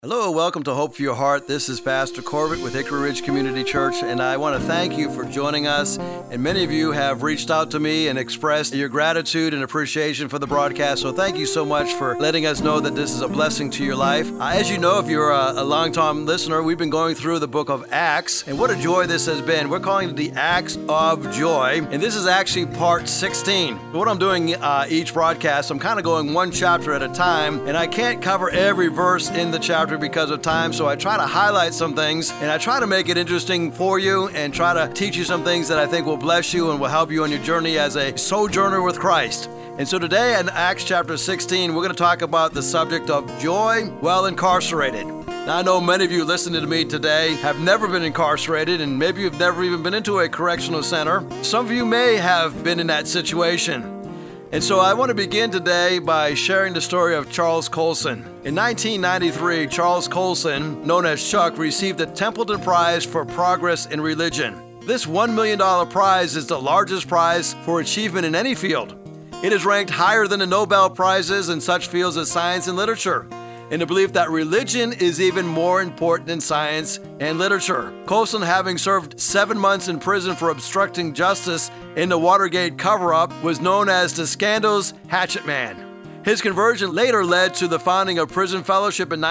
Hello, welcome to Hope for Your Heart. This is Pastor Corbett with Hickory Ridge Community Church, and I want to thank you for joining us. And many of you have reached out to me and expressed your gratitude and appreciation for the broadcast. So thank you so much for letting us know that this is a blessing to your life. As you know, if you're a long-time listener, we've been going through the book of Acts, and what a joy this has been. We're calling it the Acts of Joy, and this is actually part 16. What I'm doing each broadcast, I'm kind of going one chapter at a time, and I can't cover every verse in the chapter because of time, so I try to highlight some things and I try to make it interesting for you and try to teach you some things that I think will bless you and will help you on your journey as a sojourner with Christ. And so today in Acts chapter 16, we're going to talk about the subject of joy while incarcerated. Now, I know many of you listening to me today have never been incarcerated, and maybe you've never even been into a correctional center. Some of you may have been in that situation. And so I want to begin today by sharing the story of Charles Colson. In 1993, Charles Colson, known as Chuck, received the Templeton Prize for Progress in Religion. This $1 million prize is the largest prize for achievement in any field. It is ranked higher than the Nobel Prizes in such fields as science and literature, in the belief that religion is even more important than science and literature. Colson, having served 7 months in prison for obstructing justice in the Watergate cover-up, was known as the Scandal's Hatchet Man. His conversion later led to the founding of Prison Fellowship in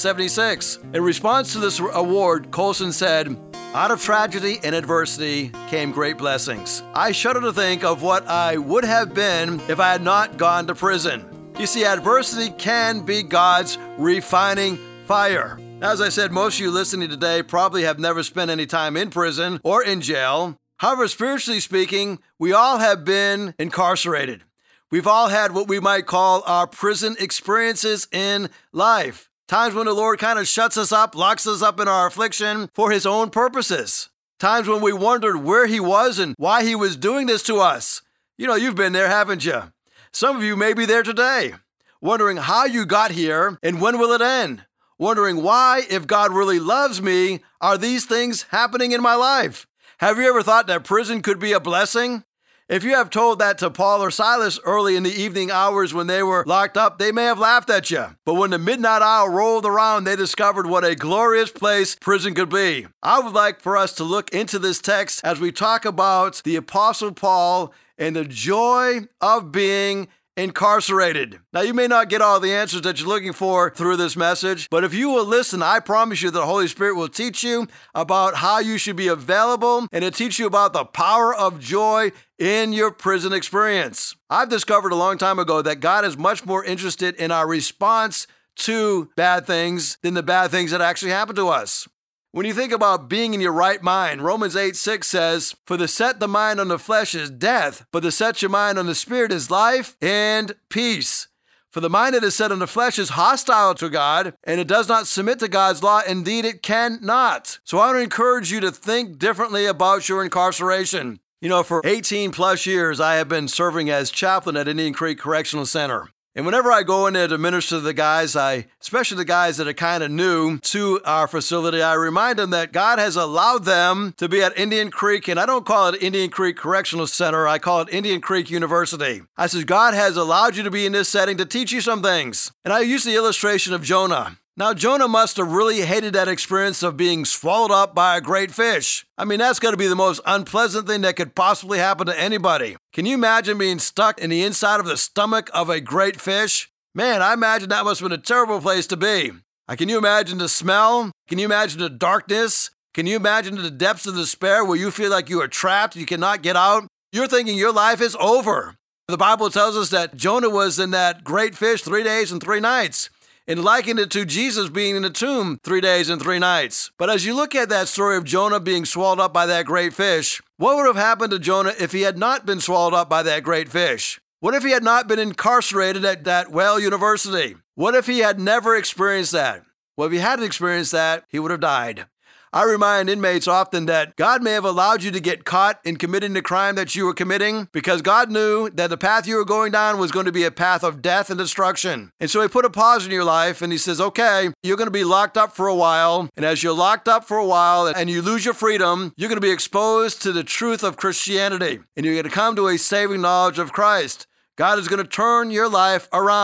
1976. In response to this award, Colson said, "Out of tragedy and adversity came great blessings. I shudder to think of what I would have been if I had not gone to prison." You see, adversity can be God's refining fire. Now, as I said, most of you listening today probably have never spent any time in prison or in jail. However, spiritually speaking, we all have been incarcerated. We've all had what we might call our prison experiences in life. Times when the Lord kind of shuts us up, locks us up in our affliction for His own purposes. Times when we wondered where He was and why He was doing this to us. You know, you've been there, haven't you? Some of you may be there today, wondering how you got here and when will it end? Wondering why, if God really loves me, are these things happening in my life? Have you ever thought that prison could be a blessing? If you have told that to Paul or Silas early in the evening hours when they were locked up, they may have laughed at you. But when the midnight hour rolled around, they discovered what a glorious place prison could be. I would like for us to look into this text as we talk about the Apostle Paul and the joy of being incarcerated. Now, you may not get all the answers that you're looking for through this message, but if you will listen, I promise you that the Holy Spirit will teach you about how you should be available, and it'll teach you about the power of joy in your prison experience. I've discovered a long time ago that God is much more interested in our response to bad things than the bad things that actually happen to us. When you think about being in your right mind, Romans 8:6 says, "For to set the mind on the flesh is death, but to set your mind on the spirit is life and peace. For the mind that is set on the flesh is hostile to God, and it does not submit to God's law. Indeed, it cannot." So I want to encourage you to think differently about your incarceration. You know, for 18 plus years, I have been serving as chaplain at Indian Creek Correctional Center. And whenever I go in there to minister to the guys, especially the guys that are kind of new to our facility, I remind them that God has allowed them to be at Indian Creek, and I don't call it Indian Creek Correctional Center, I call it Indian Creek University. I said, God has allowed you to be in this setting to teach you some things. And I use the illustration of Jonah. Now, Jonah must have really hated that experience of being swallowed up by a great fish. I mean, that's going to be the most unpleasant thing that could possibly happen to anybody. Can you imagine being stuck in the inside of the stomach of a great fish? Man, I imagine that must have been a terrible place to be. Can you imagine the smell? Can you imagine the darkness? Can you imagine the depths of despair where you feel like you are trapped, you cannot get out? You're thinking your life is over. The Bible tells us that Jonah was in that great fish 3 days and 3 nights. And likened it to Jesus being in the tomb 3 days and 3 nights. But as you look at that story of Jonah being swallowed up by that great fish, what would have happened to Jonah if he had not been swallowed up by that great fish? What if he had not been incarcerated at that Whale University? What if he had never experienced that? Well, if he hadn't experienced that, he would have died. I remind inmates often that God may have allowed you to get caught in committing the crime that you were committing because God knew that the path you were going down was going to be a path of death and destruction. And so He put a pause in your life and He says, okay, you're going to be locked up for a while. And as you're locked up for a while and you lose your freedom, you're going to be exposed to the truth of Christianity. And you're going to come to a saving knowledge of Christ. God is going to turn your life around.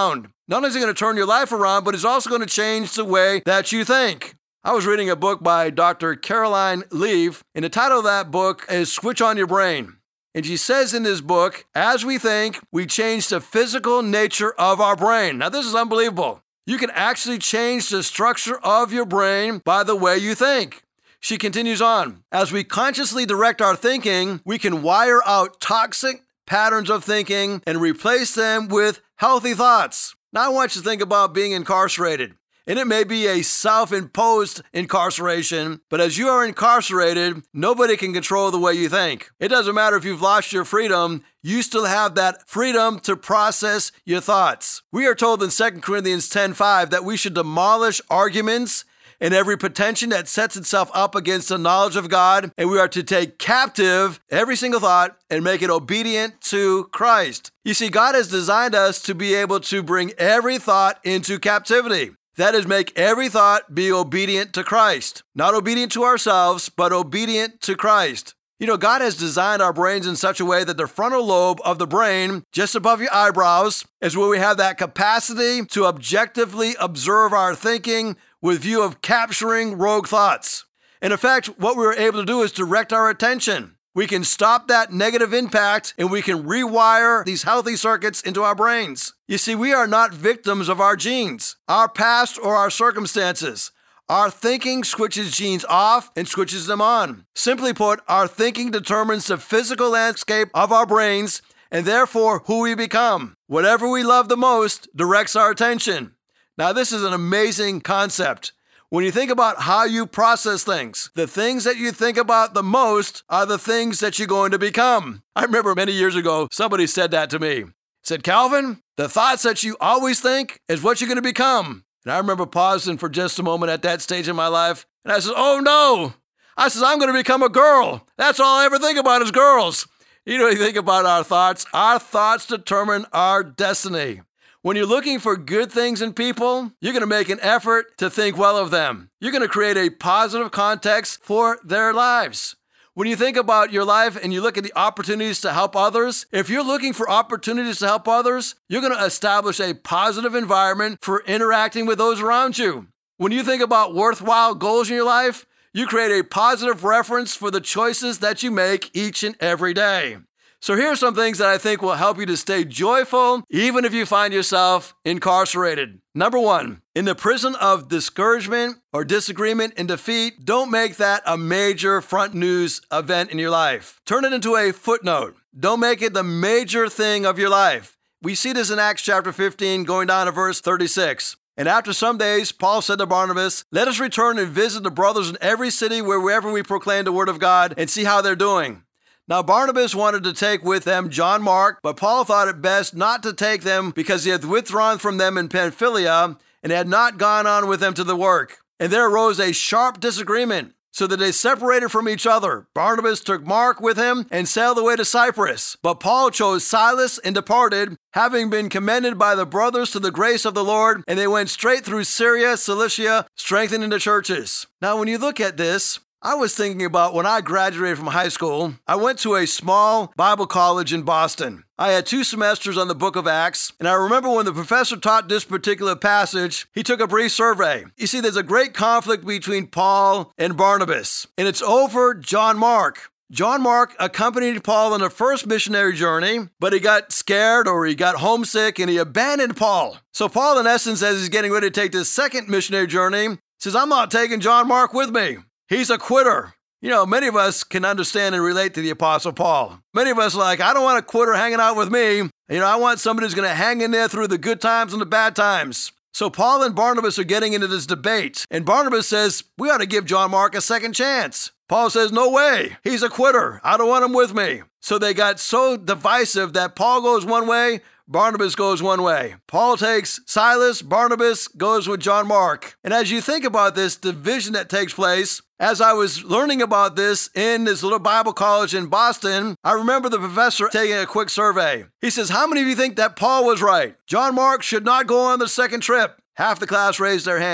Not only is it going to turn your life around, but it's also going to change the way that you think. I was reading a book by Dr. Caroline Leaf, and the title of that book is Switch on Your Brain. And she says in this book, as we think, we change the physical nature of our brain. Now, this is unbelievable. You can actually change the structure of your brain by the way you think. She continues on, as we consciously direct our thinking, we can wire out toxic patterns of thinking and replace them with healthy thoughts. Now I want you to think about being incarcerated. And it may be a self-imposed incarceration, but as you are incarcerated, nobody can control the way you think. It doesn't matter if you've lost your freedom, you still have that freedom to process your thoughts. We are told in 2 Corinthians 10:5 that we should demolish arguments and every pretension that sets itself up against the knowledge of God, and we are to take captive every single thought and make it obedient to Christ. You see, God has designed us to be able to bring every thought into captivity. That is, make every thought be obedient to Christ. Not obedient to ourselves, but obedient to Christ. You know, God has designed our brains in such a way that the frontal lobe of the brain, just above your eyebrows, is where we have that capacity to objectively observe our thinking with view of capturing rogue thoughts. In effect, what we were able to do is direct our attention. We can stop that negative impact and we can rewire these healthy circuits into our brains. You see, we are not victims of our genes, our past, or our circumstances. Our thinking switches genes off and switches them on. Simply put, our thinking determines the physical landscape of our brains and therefore who we become. Whatever we love the most directs our attention. Now, this is an amazing concept. When you think about how you process things, the things that you think about the most are the things that you're going to become. I remember many years ago, somebody said that to me. Said, Calvin, the thoughts that you always think is what you're going to become. And I remember pausing for just a moment at that stage in my life. And I said, oh no. I said, I'm going to become a girl. That's all I ever think about is girls. You know, you think about our thoughts determine our destiny. When you're looking for good things in people, you're going to make an effort to think well of them. You're going to create a positive context for their lives. When you think about your life and you look at the opportunities to help others, if you're looking for opportunities to help others, you're going to establish a positive environment for interacting with those around you. When you think about worthwhile goals in your life, you create a positive reference for the choices that you make each and every day. So here are some things that I think will help you to stay joyful even if you find yourself incarcerated. Number one, in the prison of discouragement or disagreement and defeat, don't make that a major front news event in your life. Turn it into a footnote. Don't make it the major thing of your life. We see this in Acts chapter 15 going down to verse 36. And after some days, Paul said to Barnabas, let us return and visit the brothers in every city wherever we proclaim the word of God and see how they're doing. Now, Barnabas wanted to take with them John Mark, but Paul thought it best not to take them because he had withdrawn from them in Pamphylia and had not gone on with them to the work. And there arose a sharp disagreement, so that they separated from each other. Barnabas took Mark with him and sailed away to Cyprus. But Paul chose Silas and departed, having been commended by the brothers to the grace of the Lord, and they went straight through Syria, Cilicia, strengthening the churches. Now, when you look at this, I was thinking about when I graduated from high school, I went to a small Bible college in Boston. I had 2 semesters on the book of Acts, and I remember when the professor taught this particular passage, he took a brief survey. You see, there's a great conflict between Paul and Barnabas, and it's over John Mark. John Mark accompanied Paul on the first missionary journey, but he got scared or he got homesick and he abandoned Paul. So Paul, in essence, as he's getting ready to take this second missionary journey, says, I'm not taking John Mark with me. He's a quitter. You know, many of us can understand and relate to the Apostle Paul. Many of us are like, I don't want a quitter hanging out with me. You know, I want somebody who's going to hang in there through the good times and the bad times. So Paul and Barnabas are getting into this debate. And Barnabas says, we ought to give John Mark a second chance. Paul says, no way. He's a quitter. I don't want him with me. So they got so divisive that Paul goes one way, Barnabas goes one way. Paul takes Silas, Barnabas goes with John Mark. And as you think about this division that takes place, as I was learning about this in this little Bible college in Boston, I remember the professor taking a quick survey. He says, how many of you think that Paul was right? John Mark should not go on the second trip. Half the class raised their hand.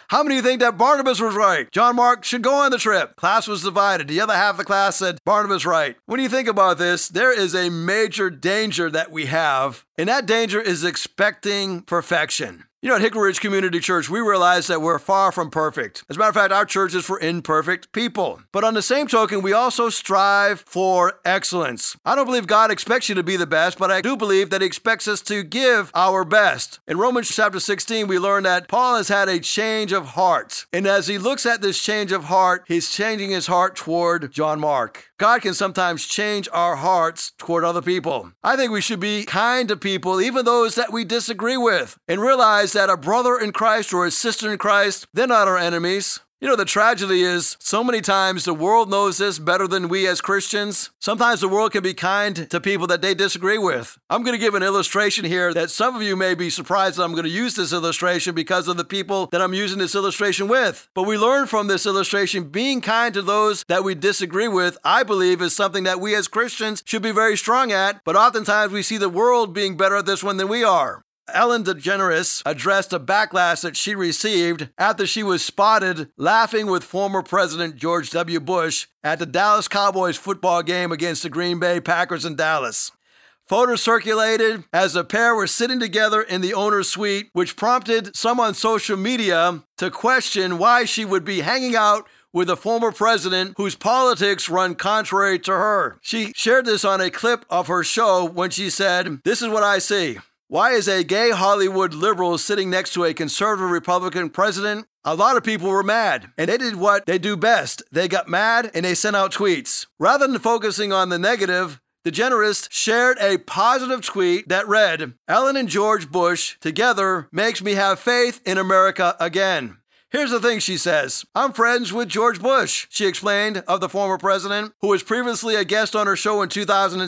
How many of you think that Barnabas was right? John Mark should go on the trip. Class was divided. The other half of the class said Barnabas right. When you think about this, there is a major danger that we have, and that danger is expecting perfection. You know, at Hickory Ridge Community Church, we realize that we're far from perfect. As a matter of fact, our church is for imperfect people. But on the same token, we also strive for excellence. I don't believe God expects you to be the best, but I do believe that He expects us to give our best. In Romans chapter 16, we learn that Paul has had a change of heart. And as he looks at this change of heart, he's changing his heart toward John Mark. God can sometimes change our hearts toward other people. I think we should be kind to people, even those that we disagree with, and realize that a brother in Christ or a sister in Christ, they're not our enemies. You know, the tragedy is so many times the world knows this better than we as Christians. Sometimes the world can be kind to people that they disagree with. I'm going to give an illustration here that some of you may be surprised that I'm going to use this illustration because of the people that I'm using this illustration with. But we learn from this illustration, being kind to those that we disagree with, I believe, is something that we as Christians should be very strong at. But oftentimes we see the world being better at this one than we are. Ellen DeGeneres addressed a backlash that she received after she was spotted laughing with former President George W. Bush at the Dallas Cowboys football game against the Green Bay Packers in Dallas. Photos circulated as the pair were sitting together in the owner's suite, which prompted some on social media to question why she would be hanging out with a former president whose politics run contrary to her. She shared this on a clip of her show when she said, "This is what I see. Why is a gay Hollywood liberal sitting next to a conservative Republican president? A lot of people were mad, and they did what they do best. They got mad and they sent out tweets. Rather than focusing on the negative, DeGeneres shared a positive tweet that read, 'Ellen and George Bush together makes me have faith in America again.' Here's the thing," she says. "I'm friends with George Bush," she explained of the former president, who was previously a guest on her show in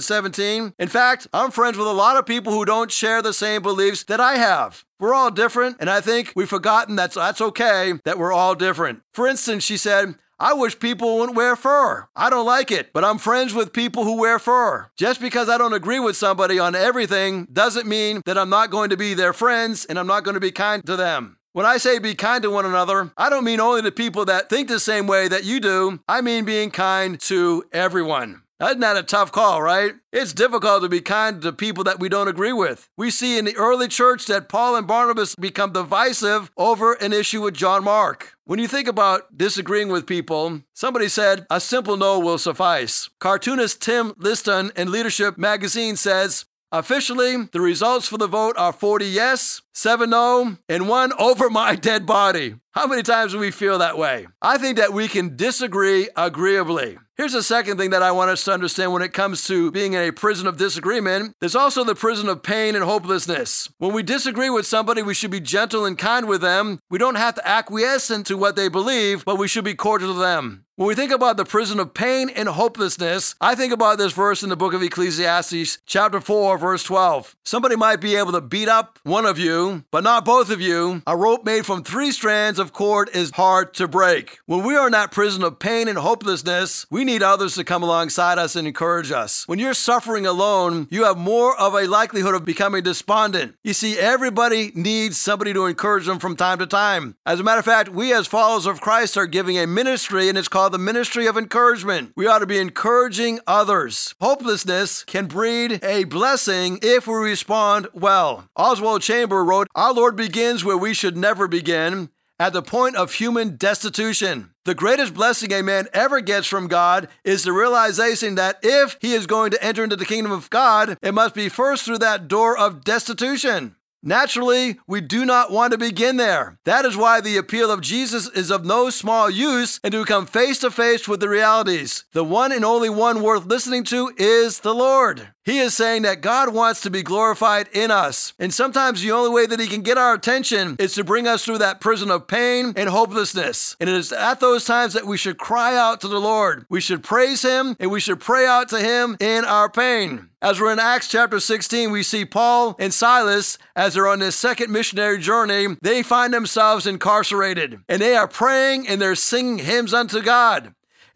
2017. "In fact, I'm friends with a lot of people who don't share the same beliefs that I have. We're all different, and I think we've forgotten that's okay, that we're all different." For instance, she said, "I wish people wouldn't wear fur. I don't like it, but I'm friends with people who wear fur. Just because I don't agree with somebody on everything doesn't mean that I'm not going to be their friends and I'm not going to be kind to them." When I say be kind to one another, I don't mean only to people that think the same way that you do. I mean being kind to everyone. Isn't that a tough call, right? It's difficult to be kind to people that we don't agree with. We see in the early church that Paul and Barnabas become divisive over an issue with John Mark. When you think about disagreeing with people, somebody said a simple no will suffice. Cartoonist Tim Liston in Leadership magazine says, "Officially, the results for the vote are 40 yes, 7 no, and 1 over my dead body." How many times do we feel that way? I think that we can disagree agreeably. Here's the second thing that I want us to understand when it comes to being in a prison of disagreement. There's also the prison of pain and hopelessness. When we disagree with somebody, we should be gentle and kind with them. We don't have to acquiesce into what they believe, but we should be cordial to them. When we think about the prison of pain and hopelessness, I think about this verse in the book of Ecclesiastes, chapter 4, verse 12. Somebody might be able to beat up one of you, but not both of you. A rope made from 3 strands of cord is hard to break. When we are in that prison of pain and hopelessness, we need others to come alongside us and encourage us. When you're suffering alone, you have more of a likelihood of becoming despondent. You see, everybody needs somebody to encourage them from time to time. As a matter of fact, we as followers of Christ are giving a ministry, and it's called the ministry of encouragement. We ought to be encouraging others. Hopelessness can breed a blessing if we respond well. Oswald Chamber wrote, "Our Lord begins where we should never begin, at the point of human destitution. The greatest blessing a man ever gets from God is the realization that if he is going to enter into the kingdom of God, it must be first through that door of destitution. Naturally, we do not want to begin there. That is why the appeal of Jesus is of no small use, and to come face to face with the realities. The one and only one worth listening to is the Lord. He is saying that God wants to be glorified in us. And sometimes the only way that he can get our attention is to bring us through that prison of pain and hopelessness. And it is at those times that we should cry out to the Lord. We should praise him, and we should pray out to him in our pain. As we're in Acts chapter 16, we see Paul and Silas, as they're on this second missionary journey, they find themselves incarcerated. And they are praying and they're singing hymns unto God.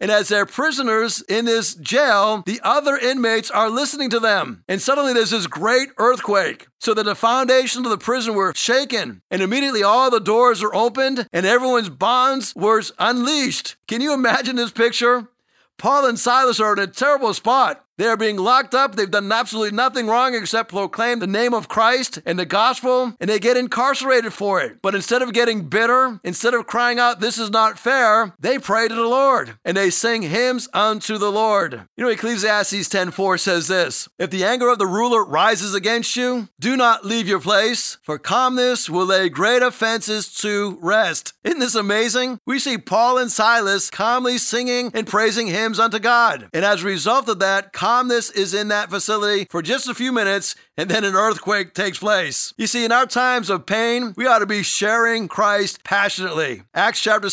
And as they're prisoners in this jail, the other inmates are listening to them. And suddenly there's this great earthquake, so that the foundations of the prison were shaken. And immediately all the doors were opened and everyone's bonds were unleashed. Can you imagine this picture? Paul and Silas are in a terrible spot. They are being locked up. They've done absolutely nothing wrong except proclaim the name of Christ and the gospel, and they get incarcerated for it. But instead of getting bitter, instead of crying out, "This is not fair," they pray to the Lord, and they sing hymns unto the Lord. You know, Ecclesiastes 10:4 says this: "If the anger of the ruler rises against you, do not leave your place, for calmness will lay great offenses to rest." Isn't this amazing? We see Paul and Silas calmly singing and praising hymns unto God. And as a result of that, calmness is in that facility for just a few minutes, and then an earthquake takes place. You see, in our times of pain, we ought to be sharing Christ passionately. Acts chapter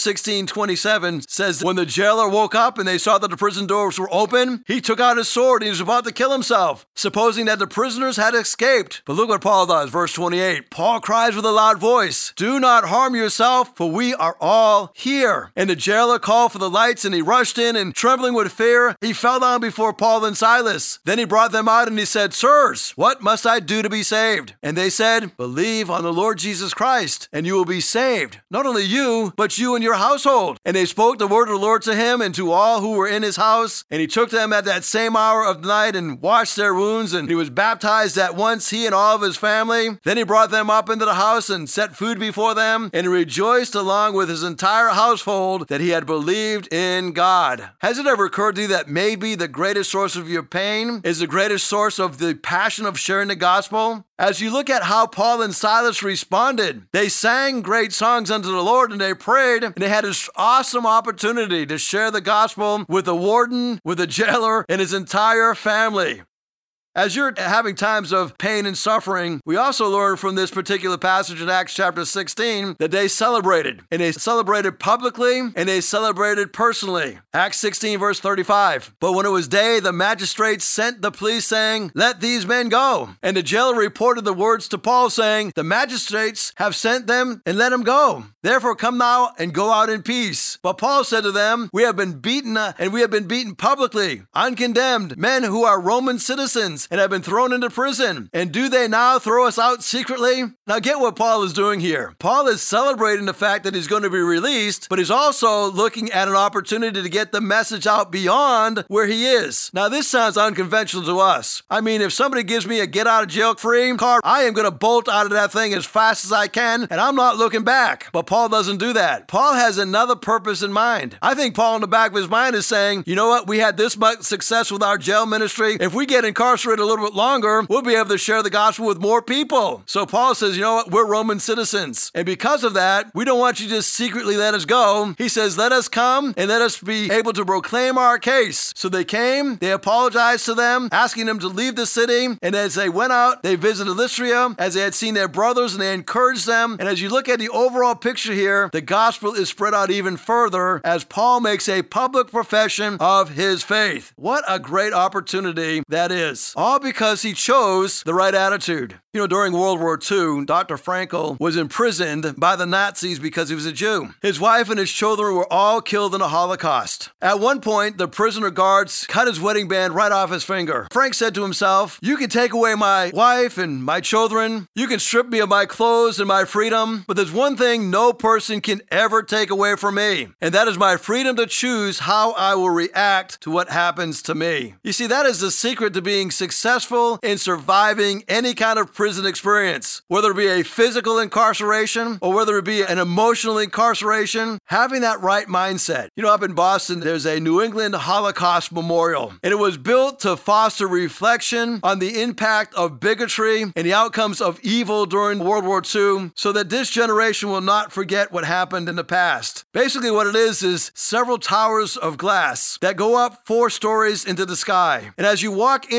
16:27 says, when the jailer woke up and they saw that the prison doors were open, he took out his sword and he was about to kill himself, supposing that the prisoners had escaped. But look what Paul does, verse 28. Paul cries with a loud voice, "Do not harm yourself, for we are all here." And the jailer called for the lights, and he rushed in, and trembling with fear, he fell down before Paul and Silas. Then he brought them out and he said, "Sirs, what must I do to be saved?" And they said, "Believe on the Lord Jesus Christ, and you will be saved. Not only you, but you and your household." And they spoke the word of the Lord to him and to all who were in his house. And he took them at that same hour of the night and washed their wounds, and he was baptized at once, he and all of his family. Then he brought them up into the house and set food before them, and he rejoiced along with his entire household that he had believed in God. Has it ever occurred to you that maybe the greatest source of your pain is the greatest source of the passion of sharing the gospel? As you look at how Paul and Silas responded, they sang great songs unto the Lord, and they prayed, and they had this awesome opportunity to share the gospel with the warden, with the jailer, and his entire family. As you're having times of pain and suffering, we also learn from this particular passage in Acts chapter 16 that they celebrated. And they celebrated publicly, and they celebrated personally. Acts 16 verse 35. But when it was day, the magistrates sent the police saying, "Let these men go." And the jailer reported the words to Paul saying, "The magistrates have sent them, and let them go. Therefore come now and go out in peace." But Paul said to them, "We have been beaten, and we have been beaten publicly, uncondemned, men who are Roman citizens, and have been thrown into prison. And do they now throw us out secretly?" Now get what Paul is doing here. Paul is celebrating the fact that he's going to be released, but he's also looking at an opportunity to get the message out beyond where he is. Now this sounds unconventional to us. I mean, if somebody gives me a get out of jail free card, I am going to bolt out of that thing as fast as I can, and I'm not looking back. But Paul doesn't do that. Paul has another purpose in mind. I think Paul in the back of his mind is saying, you know what, we had this much success with our jail ministry. If we get incarcerated a little bit longer, we'll be able to share the gospel with more people. So Paul says, you know what, we're Roman citizens. And because of that, we don't want you to just secretly let us go. He says, let us come and let us be able to proclaim our case. So they came, they apologized to them, asking them to leave the city. And as they went out, they visited Lystra, as they had seen their brothers, and they encouraged them. And as you look at the overall picture here, the gospel is spread out even further as Paul makes a public profession of his faith. What a great opportunity that is. All because he chose the right attitude. You know, during World War II, Dr. Frankl was imprisoned by the Nazis because he was a Jew. His wife and his children were all killed in the Holocaust. At one point, the prisoner guards cut his wedding band right off his finger. Frank said to himself, "You can take away my wife and my children. You can strip me of my clothes and my freedom. But there's one thing no person can ever take away from me, and that is my freedom to choose how I will react to what happens to me." You see, that is the secret to being successful in surviving any kind of prison experience, whether it be a physical incarceration or whether it be an emotional incarceration. Having that right mindset. You know, up in Boston, there's a New England Holocaust Memorial, and it was built to foster reflection on the impact of bigotry and the outcomes of evil during World War II, so that this generation will not forget what happened in the past. Basically, what it is several towers of glass that go up 4 stories into the sky. And as you walk into each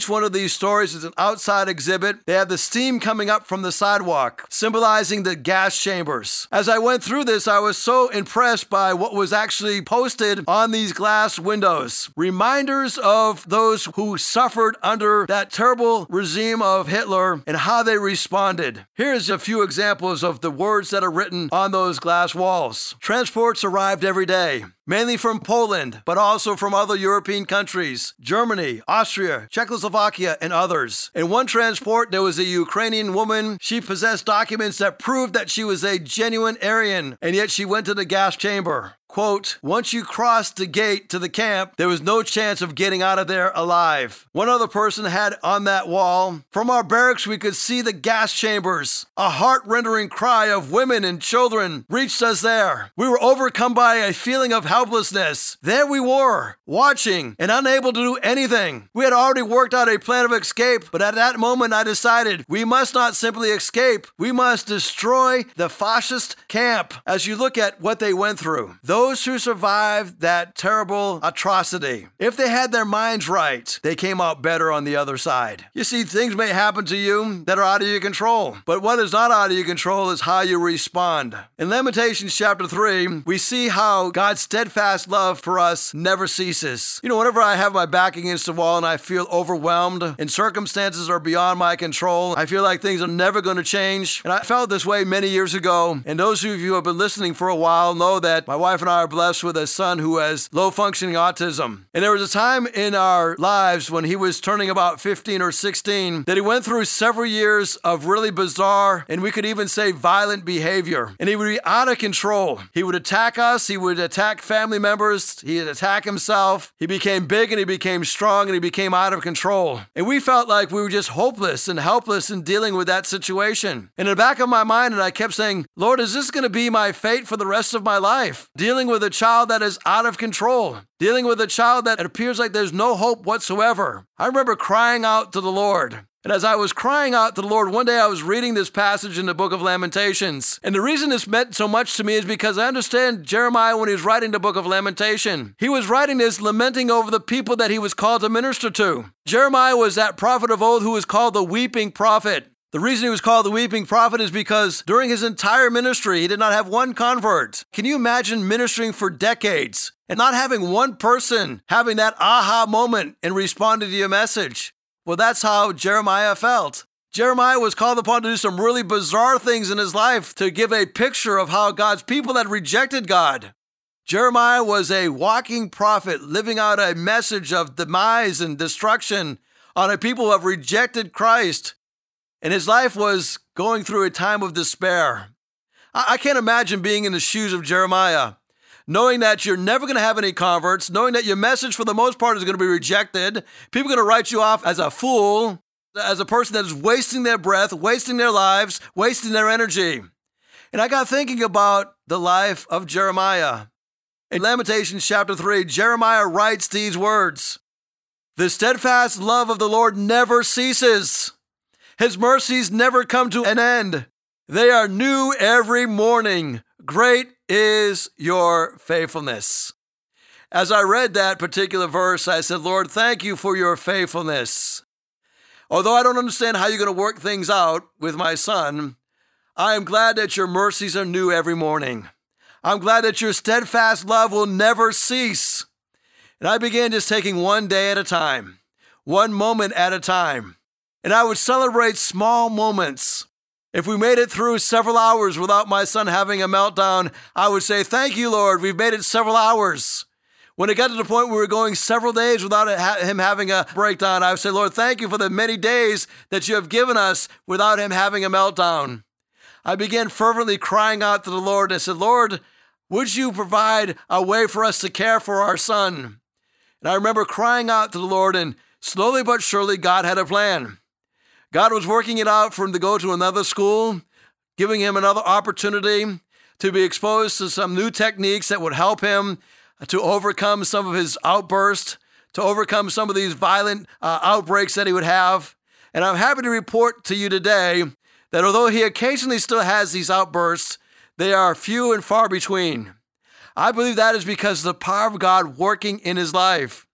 each one of these stories is an outside exhibit. They have the steam coming up from the sidewalk, symbolizing the gas chambers. As I went through this, I was so impressed by what was actually posted on these glass windows. Reminders of those who suffered under that terrible regime of Hitler and how they responded. Here's a few examples of the words that are written on those glass walls. Transports arrived every day, mainly from Poland, but also from other European countries, Germany, Austria, Czechoslovakia, and others. In one transport, there was a Ukrainian woman. She possessed documents that proved that she was a genuine Aryan, and yet she went to the gas chamber. Quote, once you crossed the gate to the camp, there was no chance of getting out of there alive. One other person had on that wall, from our barracks we could see the gas chambers. A heart-rending cry of women and children reached us there. We were overcome by a feeling of helplessness. There we were, watching and unable to do anything. We had already worked out a plan of escape, but at that moment I decided we must not simply escape, we must destroy the fascist camp. As you look at what they went through, those who survived that terrible atrocity, if they had their minds right, they came out better on the other side. You see, things may happen to you that are out of your control, but what is not out of your control is how you respond. In Lamentations chapter 3, we see how God's steadfast love for us never ceases. You know, whenever I have my back against the wall and I feel overwhelmed and circumstances are beyond my control, I feel like things are never going to change. And I felt this way many years ago. And those of you who have been listening for a while know that my wife and I are blessed with a son who has low-functioning autism. And there was a time in our lives when he was turning about 15 or 16 that he went through several years of really bizarre, and we could even say violent behavior. And he would be out of control. He would attack us. He would attack family members. He would attack himself. He became big and he became strong and he became out of control. And we felt like we were just hopeless and helpless in dealing with that situation. And in the back of my mind, and I kept saying, Lord, is this going to be my fate for the rest of my life? Dealing with a child that is out of control. Dealing with a child that it appears like there's no hope whatsoever. I remember crying out to the Lord. And as I was crying out to the Lord, one day I was reading this passage in the book of Lamentations. And the reason this meant so much to me is because I understand Jeremiah, when he was writing the book of Lamentation, he was writing this lamenting over the people that he was called to minister to. Jeremiah was that prophet of old who was called the weeping prophet. The reason he was called the weeping prophet is because during his entire ministry, he did not have one convert. Can you imagine ministering for decades and not having one person having that aha moment and responding to your message? Well, that's how Jeremiah felt. Jeremiah was called upon to do some really bizarre things in his life to give a picture of how God's people had rejected God. Jeremiah was a walking prophet living out a message of demise and destruction on a people who have rejected Christ. And his life was going through a time of despair. I can't imagine being in the shoes of Jeremiah, knowing that you're never going to have any converts, knowing that your message for the most part is going to be rejected. People are going to write you off as a fool, as a person that is wasting their breath, wasting their lives, wasting their energy. And I got thinking about the life of Jeremiah. In Lamentations chapter 3, Jeremiah writes these words, "The steadfast love of the Lord never ceases. His mercies never come to an end. They are new every morning. Great is your faithfulness." As I read that particular verse, I said, Lord, thank you for your faithfulness. Although I don't understand how you're going to work things out with my son, I am glad that your mercies are new every morning. I'm glad that your steadfast love will never cease. And I began just taking one day at a time, one moment at a time. And I would celebrate small moments. If we made it through several hours without my son having a meltdown, I would say, thank you, Lord, we've made it several hours. When it got to the point where we were going several days without him having a breakdown, I would say, Lord, thank you for the many days that you have given us without him having a meltdown. I began fervently crying out to the Lord. I said, Lord, would you provide a way for us to care for our son? And I remember crying out to the Lord, and slowly but surely, God had a plan. God was working it out for him to go to another school, giving him another opportunity to be exposed to some new techniques that would help him to overcome some of his outbursts, to overcome some of these violent outbreaks that he would have. And I'm happy to report to you today that although he occasionally still has these outbursts, they are few and far between. I believe that is because of the power of God working in his life.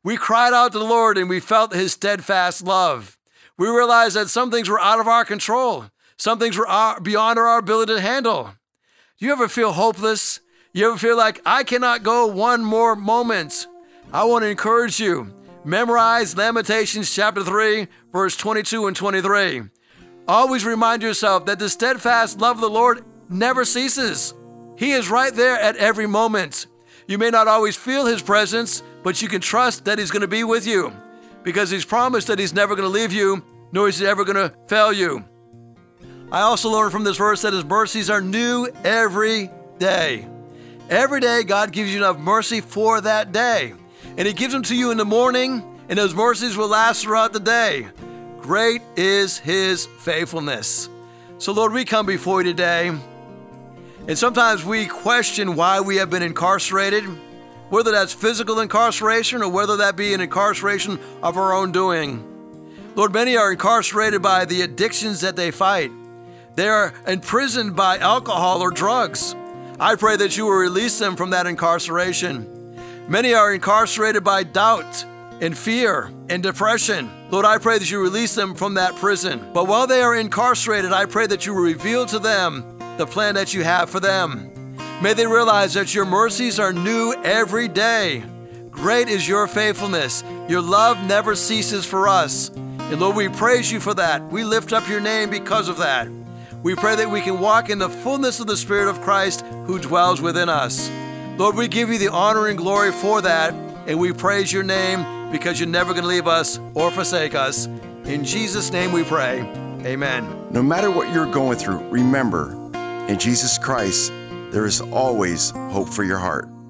We cried out to the Lord and we felt his steadfast love. We realized that some things were out of our control. Some things were beyond our ability to handle. Do you ever feel hopeless? You ever feel like, I cannot go one more moment? I want to encourage you. Memorize Lamentations chapter 3, verse 22 and 23. Always remind yourself that the steadfast love of the Lord never ceases. He is right there at every moment. You may not always feel his presence, but you can trust that he's going to be with you because he's promised that he's never going to leave you, nor is he ever going to fail you. I also learned from this verse that his mercies are new every day. Every day, God gives you enough mercy for that day. And he gives them to you in the morning, and those mercies will last throughout the day. Great is his faithfulness. So, Lord, we come before you today, and sometimes we question why we have been incarcerated, whether that's physical incarceration or whether that be an incarceration of our own doing. Lord, many are incarcerated by the addictions that they fight. They are imprisoned by alcohol or drugs. I pray that you will release them from that incarceration. Many are incarcerated by doubt and fear and depression. Lord, I pray that you release them from that prison. But while they are incarcerated, I pray that you will reveal to them the plan that you have for them. May they realize that your mercies are new every day. Great is your faithfulness. Your love never ceases for us. And Lord, we praise you for that. We lift up your name because of that. We pray that we can walk in the fullness of the Spirit of Christ who dwells within us. Lord, we give you the honor and glory for that, and we praise your name because you're never going to leave us or forsake us. In Jesus' name we pray. Amen. No matter what you're going through, remember, in Jesus Christ, there is always hope for your heart.